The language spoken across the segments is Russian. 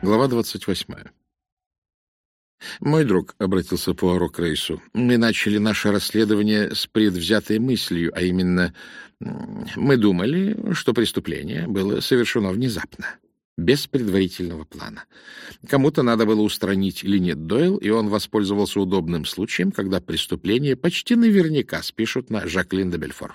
Глава 28. «Мой друг», — обратился Пуаро к Рейсу, — «мы начали наше расследование с предвзятой мыслью, а именно мы думали, что преступление было совершено внезапно, без предварительного плана. Кому-то надо было устранить Линет Дойл, и он воспользовался удобным случаем, когда преступление почти наверняка спишут на Жаклин де Бельфор.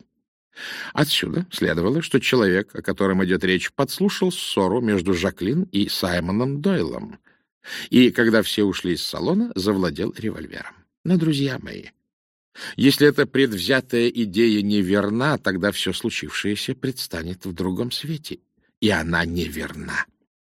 Отсюда следовало, что человек, о котором идет речь, подслушал ссору между Жаклин и Саймоном Дойлом, и, когда все ушли из салона, завладел револьвером. Но, друзья мои, если эта предвзятая идея неверна, тогда все случившееся предстанет в другом свете, и она неверна.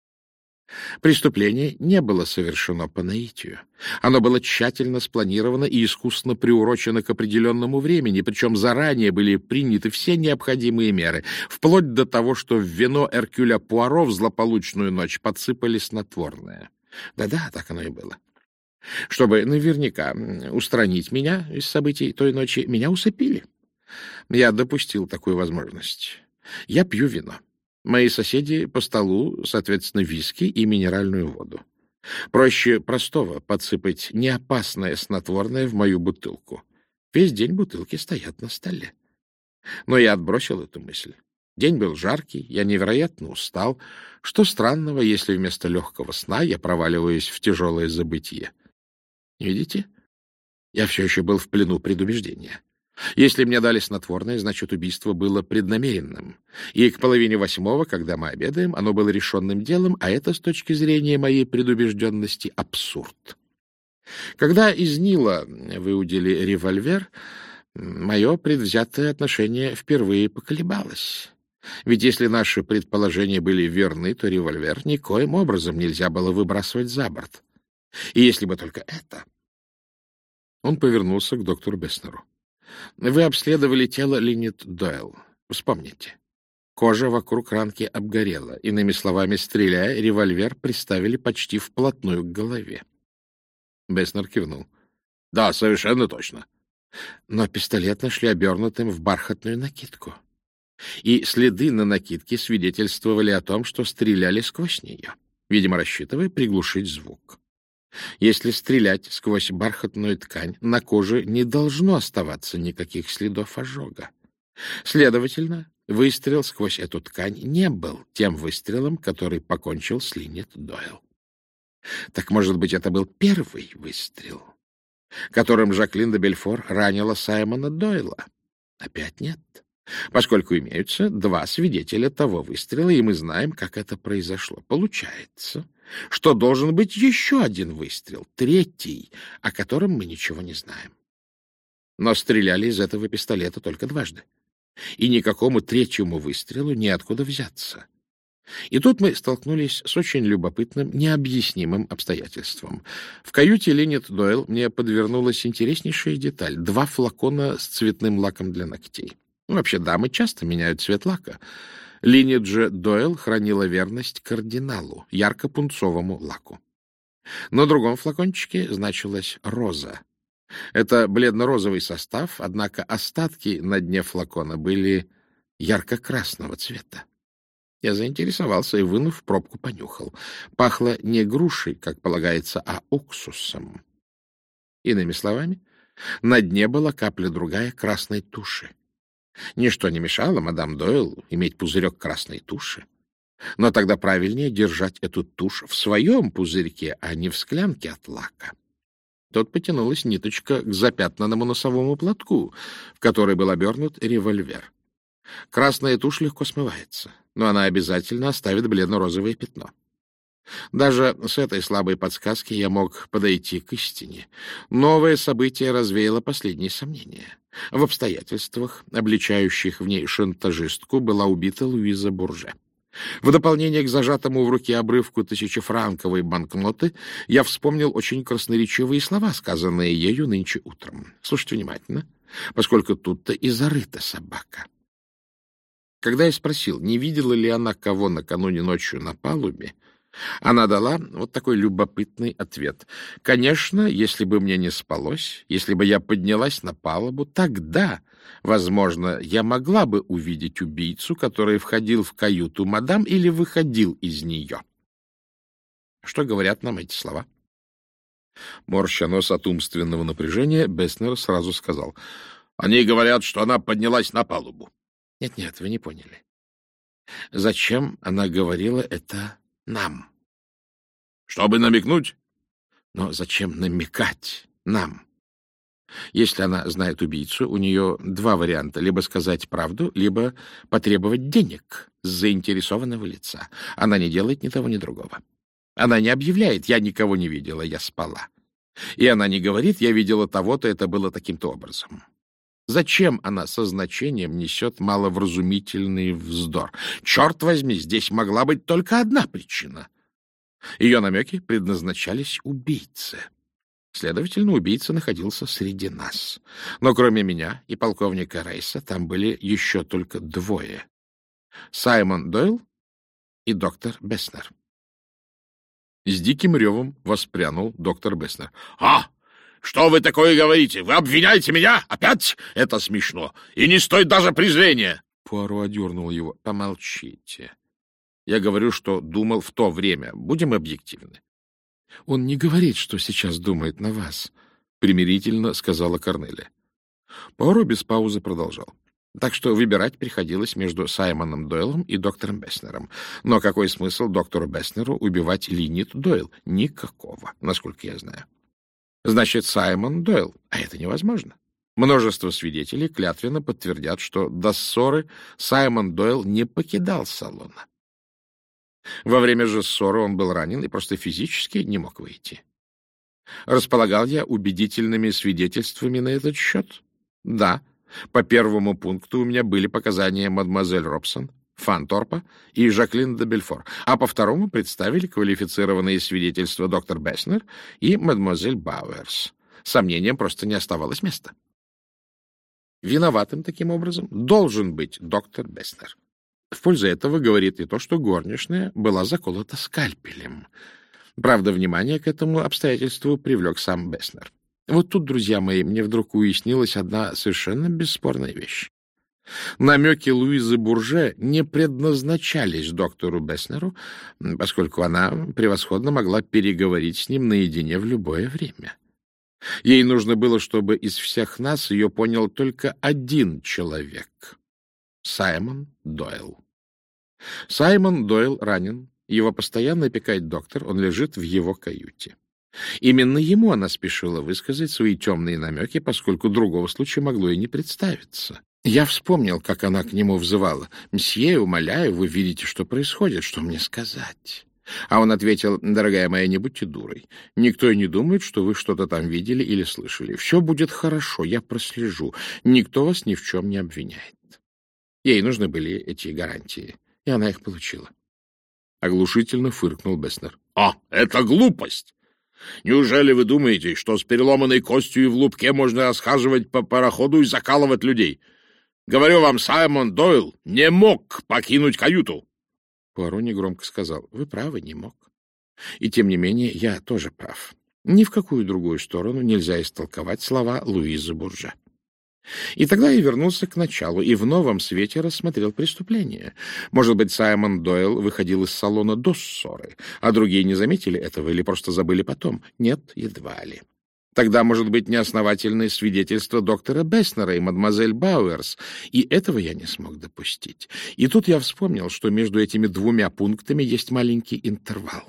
Преступление не было совершено по наитию. Оно было тщательно спланировано и искусно приурочено к определенному времени, причем заранее были приняты все необходимые меры, вплоть до того, что в вино Эркюля Пуаро в злополучную ночь подсыпали снотворное. Да-да, так оно и было. Чтобы наверняка устранить меня из событий той ночи, меня усыпили. Я допустил такую возможность. Я пью вино. Мои соседи по столу, соответственно, виски и минеральную воду. Проще простого подсыпать неопасное снотворное в мою бутылку. Весь день бутылки стоят на столе. Но я отбросил эту мысль. День был жаркий, я невероятно устал. Что странного, если вместо легкого сна я проваливаюсь в тяжелое забытье? Видите? Я все еще был в плену предубеждения. Если мне дали снотворное, значит, убийство было преднамеренным. И к 7:30, когда мы обедаем, оно было решенным делом, а это, с точки зрения моей предубежденности, абсурд. Когда из Нила выудили револьвер, мое предвзятое отношение впервые поколебалось. Ведь если наши предположения были верны, то револьвер никоим образом нельзя было выбрасывать за борт. И если бы только это... Он повернулся к доктору Беснеру. Вы обследовали тело Линет Дойл. Вспомните. Кожа вокруг ранки обгорела. Иными словами, стреляя, револьвер приставили почти вплотную к голове. Беснер кивнул. — Да, совершенно точно. Но пистолет нашли обернутым в бархатную накидку. И следы на накидке свидетельствовали о том, что стреляли сквозь нее, видимо, рассчитывая приглушить звук. Если стрелять сквозь бархатную ткань, на коже не должно оставаться никаких следов ожога. Следовательно, выстрел сквозь эту ткань не был тем выстрелом, который покончил с Линет Дойл. Так, может быть, это был первый выстрел, которым Жаклин де Бельфор ранила Саймона Дойла? Опять нет, поскольку имеются два свидетеля того выстрела, и мы знаем, как это произошло. Получается, что должен быть еще один выстрел, третий, о котором мы ничего не знаем. Но стреляли из этого пистолета только дважды, и никакому третьему выстрелу неоткуда взяться. И тут мы столкнулись с очень любопытным, необъяснимым обстоятельством. В каюте Линет Дойл мне подвернулась интереснейшая деталь — 2 флакона с цветным лаком для ногтей. Вообще, дамы часто меняют цвет лака. Линет же Дойл хранила верность кардиналу, ярко-пунцовому лаку. На другом флакончике значилась роза. Это бледно-розовый состав, однако остатки на дне флакона были ярко-красного цвета. Я заинтересовался и, вынув пробку, понюхал. Пахло не грушей, как полагается, а уксусом. Иными словами, на дне была капля другая красной туши. Ничто не мешало мадам Дойл иметь пузырек красной туши. Но тогда правильнее держать эту тушь в своем пузырьке, а не в склянке от лака. Тут потянулась ниточка к запятнанному носовому платку, в который был обернут револьвер. Красная тушь легко смывается, но она обязательно оставит бледно-розовое пятно. Даже с этой слабой подсказки я мог подойти к истине. Новое событие развеяло последние сомнения. В обстоятельствах, обличающих в ней шантажистку, была убита Луиза Бурже. В дополнение к зажатому в руке обрывку 1000-франковой банкноты я вспомнил очень красноречивые слова, сказанные ею нынче утром. Слушайте внимательно, поскольку тут-то и зарыта собака. Когда я спросил, не видела ли она кого накануне ночью на палубе, она дала вот такой любопытный ответ. Конечно, если бы мне не спалось, если бы я поднялась на палубу, тогда, возможно, я могла бы увидеть убийцу, который входил в каюту мадам или выходил из нее. Что говорят нам эти слова? Морща нос от умственного напряжения, Беснер сразу сказал: «Они говорят, что она поднялась на палубу». Нет, вы не поняли. Зачем она говорила это нам? Чтобы намекнуть? Но зачем намекать нам? Если она знает убийцу, у нее два варианта: либо сказать правду, либо потребовать денег с заинтересованного лица. Она не делает ни того, ни другого. Она не объявляет: «Я никого не видела, я спала». И она не говорит: «Я видела того-то, это было таким-то образом». Зачем она со значением несет маловразумительный вздор? Черт возьми, здесь могла быть только одна причина. Ее намеки предназначались убийце. Следовательно, убийца находился среди нас. Но кроме меня и полковника Рейса там были еще только двое: Саймон Дойл и доктор Беснер. С диким ревом воспрянул доктор Беснер. «А! Что вы такое говорите? Вы обвиняете меня? Опять? Это смешно. И не стоит даже презрения!» Пуаро одернул его. «Помолчите. Я говорю, что думал в то время. Будем объективны». «Он не говорит, что сейчас думает на вас», — примирительно сказала Корнелия. Пуаро без паузы продолжал. Так что выбирать приходилось между Саймоном Дойлом и доктором Беснером. Но какой смысл доктору Беснеру убивать Линит Дойл? Никакого, насколько я знаю. Значит, Саймон Дойл. А это невозможно. Множество свидетелей клятвенно подтвердят, что до ссоры Саймон Дойл не покидал салона. Во время же ссоры он был ранен и просто физически не мог выйти. Располагал я убедительными свидетельствами на этот счет? Да. По первому пункту у меня были показания мадемуазель Робсон, Фанторпа и Жаклин де Бельфор, а по второму представили квалифицированные свидетельства доктор Беснер и мадемуазель Бауэрс. Сомнениям просто не оставалось места. Виноватым таким образом должен быть доктор Беснер. В пользу этого говорит и то, что горничная была заколота скальпелем. Правда, внимание к этому обстоятельству привлек сам Беснер. Вот тут, друзья мои, мне вдруг уяснилась одна совершенно бесспорная вещь. Намеки Луизы Бурже не предназначались доктору Беснеру, поскольку она превосходно могла переговорить с ним наедине в любое время. Ей нужно было, чтобы из всех нас ее понял только один человек — Саймон Дойл. Саймон Дойл ранен, его постоянно опекает доктор, он лежит в его каюте. Именно ему она спешила высказать свои темные намеки, поскольку другого случая могло и не представиться. Я вспомнил, как она к нему взывала: «Мсье, умоляю, вы видите, что происходит, что мне сказать?» А он ответил: «Дорогая моя, не будьте дурой. Никто и не думает, что вы что-то там видели или слышали. Все будет хорошо, я прослежу. Никто вас ни в чем не обвиняет». Ей нужны были эти гарантии, и она их получила. Оглушительно фыркнул Беснер. Это глупость! Неужели вы думаете, что с переломанной костью и в лупке можно расхаживать по пароходу и закалывать людей? Говорю вам, Саймон Дойл не мог покинуть каюту. Пуаро негромко сказал: «Вы правы, не мог. И тем не менее я тоже прав. Ни в какую другую сторону нельзя истолковать слова Луизы Бурже». И тогда я вернулся к началу и в новом свете рассмотрел преступление. Может быть, Саймон Дойл выходил из салона до ссоры, а другие не заметили этого или просто забыли потом? Нет, едва ли. Тогда, может быть, неосновательные свидетельства доктора Беснера и мадемуазель Бауэрс, и этого я не смог допустить. И тут я вспомнил, что между этими двумя пунктами есть маленький интервал.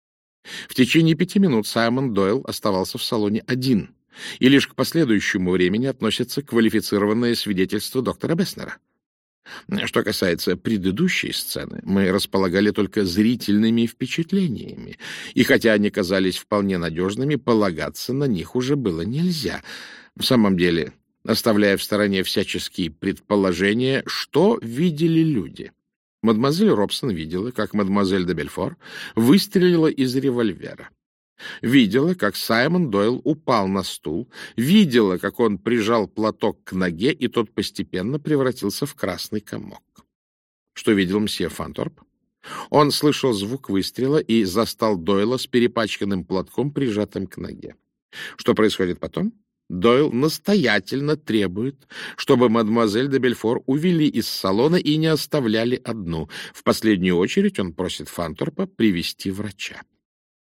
В течение 5 минут Саймон Дойл оставался в салоне один, и лишь к последующему времени относятся квалифицированные свидетельства доктора Беснера. Что касается предыдущей сцены, мы располагали только зрительными впечатлениями, и хотя они казались вполне надежными, полагаться на них уже было нельзя. В самом деле, оставляя в стороне всяческие предположения, что видели люди. Мадемуазель Робсон видела, как мадемуазель де Бельфор выстрелила из револьвера. Видела, как Саймон Дойл упал на стул, видела, как он прижал платок к ноге, и тот постепенно превратился в красный комок. Что видел мсье Фанторп? Он слышал звук выстрела и застал Дойла с перепачканным платком, прижатым к ноге. Что происходит потом? Дойл настоятельно требует, чтобы мадемуазель де Бельфор увели из салона и не оставляли одну. В последнюю очередь он просит Фанторпа привести врача.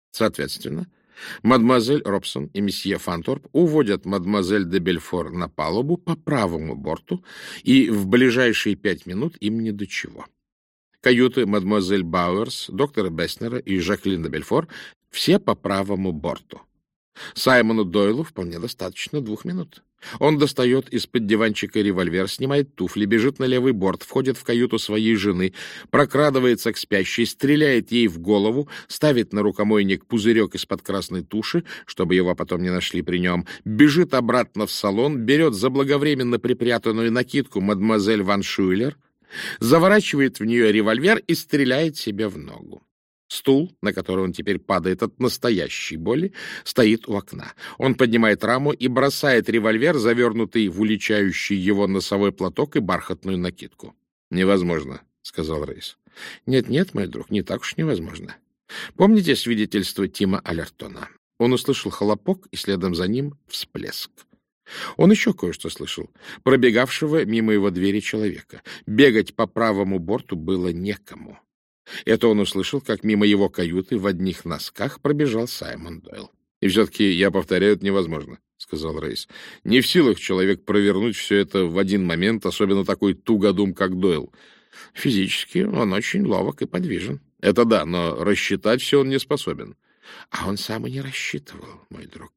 Соответственно, мадемуазель Робсон и месье Фанторп уводят мадемуазель де Бельфор на палубу по правому борту, и в ближайшие 5 минут им ни до чего. Каюты мадемуазель Бауэрс, доктора Беснера и Жаклин де Бельфор все по правому борту. Саймону Дойлу вполне достаточно 2 минут. Он достает из-под диванчика револьвер, снимает туфли, бежит на левый борт, входит в каюту своей жены, прокрадывается к спящей, стреляет ей в голову, ставит на рукомойник пузырек из-под красной туши, чтобы его потом не нашли при нем, бежит обратно в салон, берет заблаговременно припрятанную накидку мадемуазель Ван Шуйлер, заворачивает в нее револьвер и стреляет себе в ногу. Стул, на который он теперь падает от настоящей боли, стоит у окна. Он поднимает раму и бросает револьвер, завернутый в уличающий его носовой платок и бархатную накидку. — Невозможно, — сказал Рейс. — Нет, мой друг, не так уж невозможно. Помните свидетельство Тима Аллертона? Он услышал хлопок, и следом за ним всплеск. Он еще кое-что слышал. Пробегавшего мимо его двери человека. Бегать по правому борту было некому. Это он услышал, как мимо его каюты в одних носках пробежал Саймон Дойл. — И все-таки, я повторяю, это невозможно, — сказал Рейс. — Не в силах человек провернуть все это в один момент, особенно такой тугодум, как Дойл. Физически он очень ловок и подвижен. Это да, но рассчитать все он не способен. А он сам и не рассчитывал, мой друг.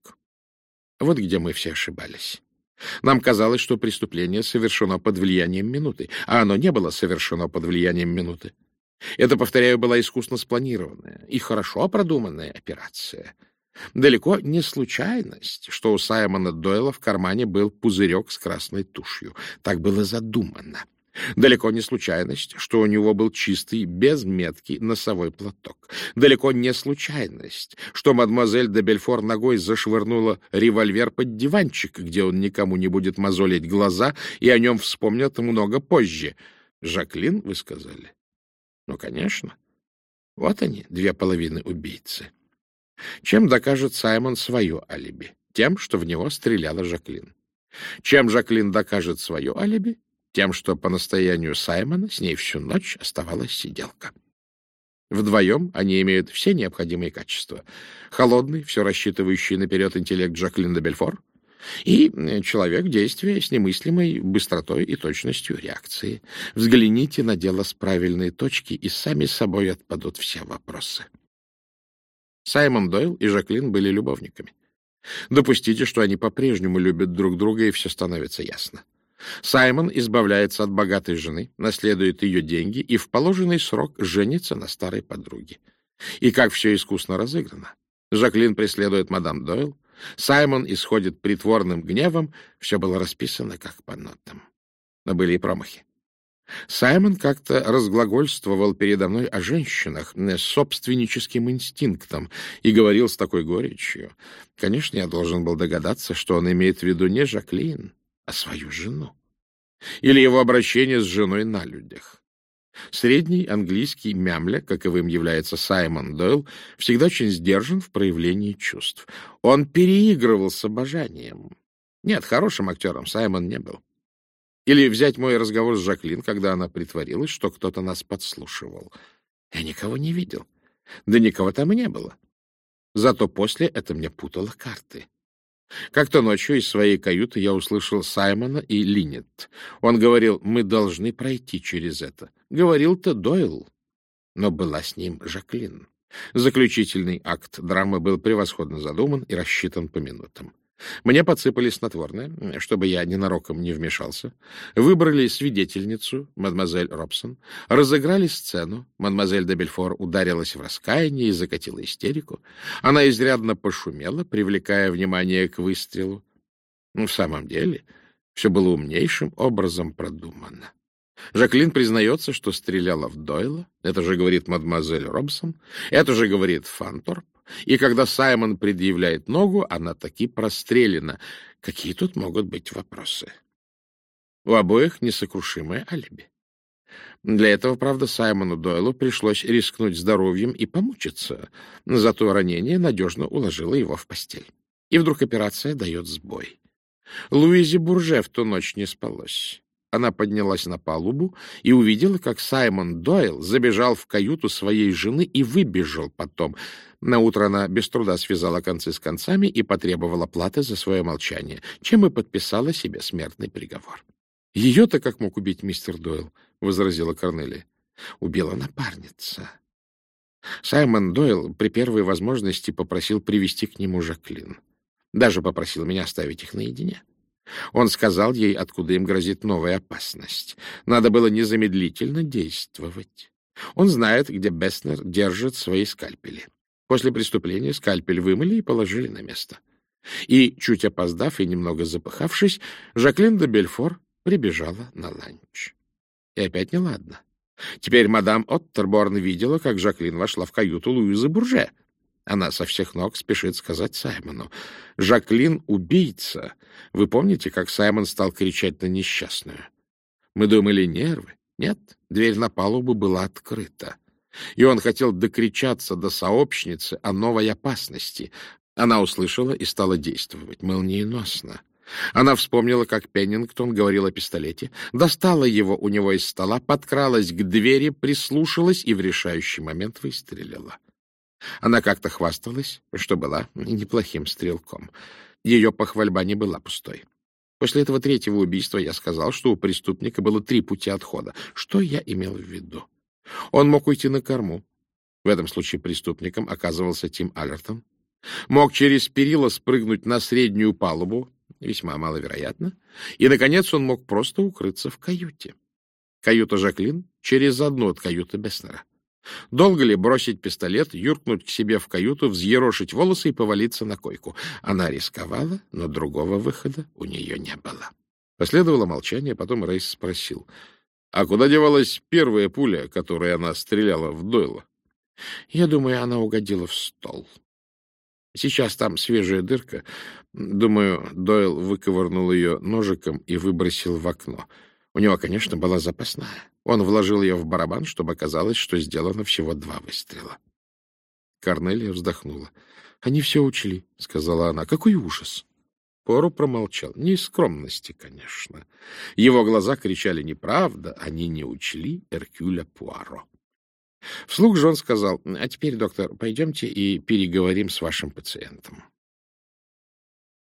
Вот где мы все ошибались. Нам казалось, что преступление совершено под влиянием минуты, а оно не было совершено под влиянием минуты. Это, повторяю, была искусно спланированная и хорошо продуманная операция. Далеко не случайность, что у Саймона Дойла в кармане был пузырек с красной тушью. Так было задумано. Далеко не случайность, что у него был чистый, без метки, носовой платок. Далеко не случайность, что мадемуазель де Бельфор ногой зашвырнула револьвер под диванчик, где он никому не будет мозолить глаза, и о нем вспомнят много позже. Жаклин, вы сказали? Ну, конечно. Вот они, 2 половины убийцы. Чем докажет Саймон свое алиби? Тем, что в него стреляла Жаклин. Чем Жаклин докажет свое алиби? Тем, что по настоянию Саймона с ней всю ночь оставалась сиделка. Вдвоем они имеют все необходимые качества. Холодный, все рассчитывающий наперед интеллект Жаклин де Бельфор и человек действия с немыслимой быстротой и точностью реакции. Взгляните на дело с правильной точки, и сами собой отпадут все вопросы. Саймон Дойл и Жаклин были любовниками. Допустите, что они по-прежнему любят друг друга, и все становится ясно. Саймон избавляется от богатой жены, наследует ее деньги и в положенный срок женится на старой подруге. И как все искусно разыграно. Жаклин преследует мадам Дойл, Саймон исходит притворным гневом, все было расписано как по нотам. Но были и промахи. Саймон как-то разглагольствовал передо мной о женщинах с собственническим инстинктом и говорил с такой горечью. Конечно, я должен был догадаться, что он имеет в виду не Жаклин, а свою жену. Или его обращение с женой на людях. Средний английский мямля, каковым является Саймон Дойл, всегда очень сдержан в проявлении чувств. Он переигрывал с обожанием. Нет, хорошим актером Саймон не был. Или взять мой разговор с Жаклин, когда она притворилась, что кто-то нас подслушивал. Я никого не видел. Да никого там и не было. Зато после это мне путало карты. Как-то ночью из своей каюты я услышал Саймона и Линнет. Он говорил, мы должны пройти через это. Говорил-то Дойл, но была с ним Жаклин. Заключительный акт драмы был превосходно задуман и рассчитан по минутам. Мне подсыпали снотворное, чтобы я ненароком не вмешался. Выбрали свидетельницу, мадемуазель Робсон, разыграли сцену. Мадемуазель де Бельфор ударилась в раскаяние и закатила истерику. Она изрядно пошумела, привлекая внимание к выстрелу. В самом деле, все было умнейшим образом продумано. Жаклин признается, что стреляла в Дойла. Это же говорит мадемуазель Робсон. Это же говорит Фанторп. И когда Саймон предъявляет ногу, она таки прострелена. Какие тут могут быть вопросы? У обоих несокрушимое алиби. Для этого, правда, Саймону Дойлу пришлось рискнуть здоровьем и помучиться. Зато ранение надежно уложило его в постель. И вдруг операция дает сбой. Луизе Бурже в ту ночь не спалось. она поднялась на палубу и увидела, как Саймон Дойл забежал в каюту своей жены и выбежал потом. Наутро она без труда связала концы с концами и потребовала платы за свое молчание, чем и подписала себе смертный приговор. — Ее-то как мог убить мистер Дойл? — возразила Корнелия. — Убила напарница. Саймон Дойл при первой возможности попросил привести к нему Жаклин. Даже попросил меня оставить их наедине. Он сказал ей, откуда им грозит новая опасность. Надо было незамедлительно действовать. Он знает, где Беснер держит свои скальпели. После преступления скальпель вымыли и положили на место. И, чуть опоздав и немного запыхавшись, Жаклин де Бельфор прибежала на ланч. И опять неладно. Теперь мадам Оттерборн видела, как Жаклин вошла в каюту Луизы Бурже. Она со всех ног спешит сказать Саймону: «Жаклин — убийца». Вы помните, как Саймон стал кричать на несчастную? Мы думали, нервы. Нет, дверь на палубу была открыта. И он хотел докричаться до сообщницы о новой опасности. Она услышала и стала действовать молниеносно. Она вспомнила, как Пеннингтон говорил о пистолете, достала его у него из стола, подкралась к двери, прислушалась и в решающий момент выстрелила. Она как-то хвасталась, что была неплохим стрелком. Ее похвальба не была пустой. После этого третьего убийства я сказал, что у преступника было 3 пути отхода. Что я имел в виду? Он мог уйти на корму. В этом случае преступником оказывался Тим Аллертон. Мог через перила спрыгнуть на среднюю палубу, весьма маловероятно. И, наконец, он мог просто укрыться в каюте. Каюта Жаклин через одну от каюты Беснера. Долго ли бросить пистолет, юркнуть к себе в каюту, взъерошить волосы и повалиться на койку? Она рисковала, но другого выхода у нее не было. Последовало молчание, потом Рейс спросил: «А куда девалась первая пуля, которой она стреляла в Дойла?» «Я думаю, она угодила в стол. Сейчас там свежая дырка. Думаю, Дойл выковырнул ее ножиком и выбросил в окно. У него, конечно, была запасная. Он вложил ее в барабан, чтобы оказалось, что сделано всего 2 выстрела». Корнелия вздохнула. «Они все учли», — сказала она. «Какой ужас!» Пуаро промолчал. Не из скромности, конечно. Его глаза кричали: «Неправда, они не учли Эркюля Пуаро». Вслух же он сказал: «А теперь, доктор, пойдемте и переговорим с вашим пациентом».